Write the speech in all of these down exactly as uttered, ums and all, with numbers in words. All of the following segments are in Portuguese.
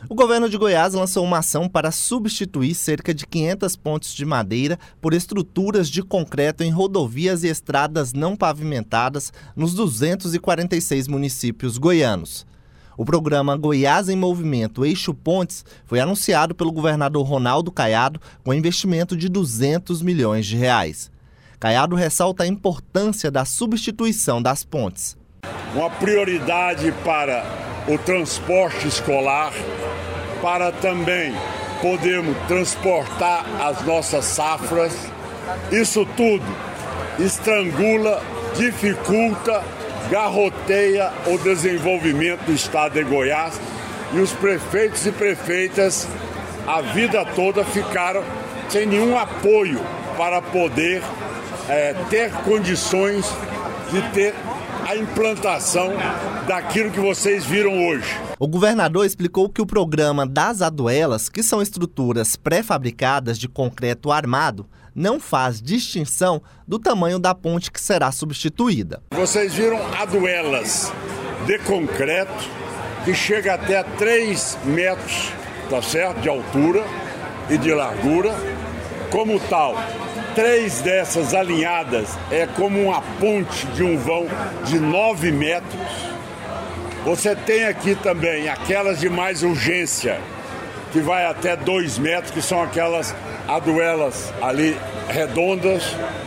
O governo de Goiás lançou uma ação para substituir cerca de quinhentas pontes de madeira por estruturas de concreto em rodovias e estradas não pavimentadas nos duzentos e quarenta e seis municípios goianos. O programa Goiás em Movimento Eixo Pontes foi anunciado pelo governador Ronaldo Caiado com investimento de duzentos milhões de reais. Caiado ressalta a importância da substituição das pontes. Uma prioridade para o transporte escolar, para também podermos transportar as nossas safras. Isso tudo estrangula, dificulta, garroteia o desenvolvimento do estado de Goiás, e os prefeitos e prefeitas a vida toda ficaram sem nenhum apoio para poder é, ter condições de ter a implantação daquilo que vocês viram hoje. O governador explicou que o programa das aduelas, que são estruturas pré-fabricadas de concreto armado, não faz distinção do tamanho da ponte que será substituída. Vocês viram aduelas de concreto que chega até três metros, tá certo, de altura e de largura. Como tal, três dessas alinhadas é como uma ponte de um vão de nove metros. Você tem aqui também aquelas de mais urgência, que vai até dois metros, que são aquelas aduelas ali redondas.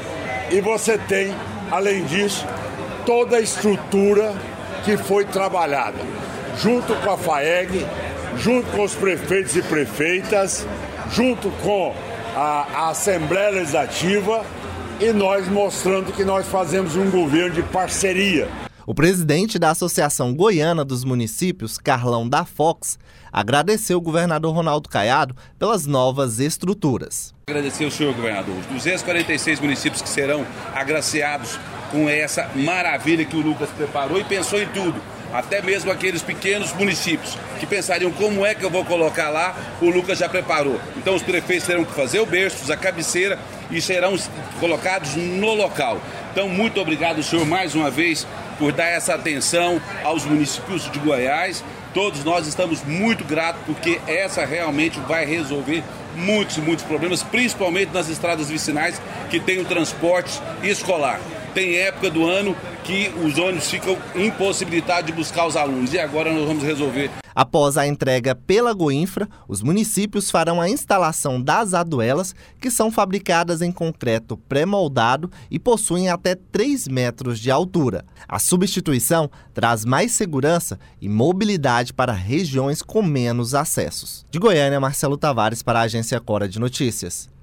E você tem, além disso, toda a estrutura que foi trabalhada, junto com a FAEG, junto com os prefeitos e prefeitas, junto com a, a Assembleia Legislativa, e nós mostrando que nós fazemos um governo de parceria. O presidente da Associação Goiana dos Municípios, Carlão da Fox, agradeceu o governador Ronaldo Caiado pelas novas estruturas. Agradecer ao senhor governador, os duzentos e quarenta e seis municípios que serão agraciados com essa maravilha que o Lucas preparou e pensou em tudo. Até mesmo aqueles pequenos municípios que pensariam como é que eu vou colocar lá, o Lucas já preparou. Então os prefeitos terão que fazer o berço, a cabeceira, e serão colocados no local. Então muito obrigado, senhor, mais uma vez, por dar essa atenção aos municípios de Goiás. Todos nós estamos muito gratos, porque essa realmente vai resolver muitos e muitos problemas, principalmente nas estradas vicinais que tem o transporte escolar. Tem época do ano que os ônibus ficam impossibilitados de buscar os alunos, e agora nós vamos resolver. Após a entrega pela Goinfra, os municípios farão a instalação das aduelas, que são fabricadas em concreto pré-moldado e possuem até três metros de altura. A substituição traz mais segurança e mobilidade para regiões com menos acessos. De Goiânia, Marcelo Tavares para a Agência Cora de Notícias.